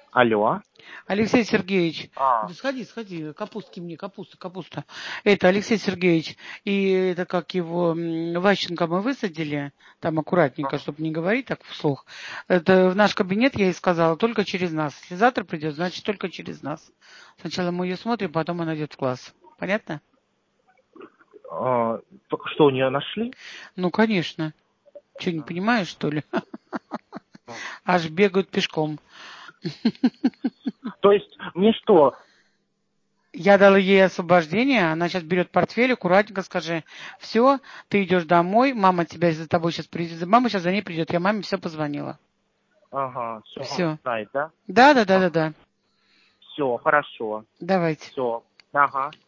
Алло. Алексей Сергеевич, А, да сходи, капустки мне, капуста. Это, Алексей Сергеевич, и это как его, Ващенко мы высадили, там аккуратненько, ага. чтобы не говорить так вслух. Это в наш кабинет, я ей сказала, только через нас. Если завтра придет, значит, только через нас. Сначала мы ее смотрим, потом она идет в класс. Понятно? Только что у нее нашли? Ну, конечно. Что, не понимаешь, что ли? Аж бегают пешком. То есть мне что? Я дала ей освобождение, она сейчас берет портфель, аккуратненько скажи, все, ты идешь домой, мама тебя за тобой сейчас придет, мама сейчас за ней придет, я маме все позвонила. Ага, все, мама Все. знает, да? Да. Все, хорошо. Давайте. Все. Ага.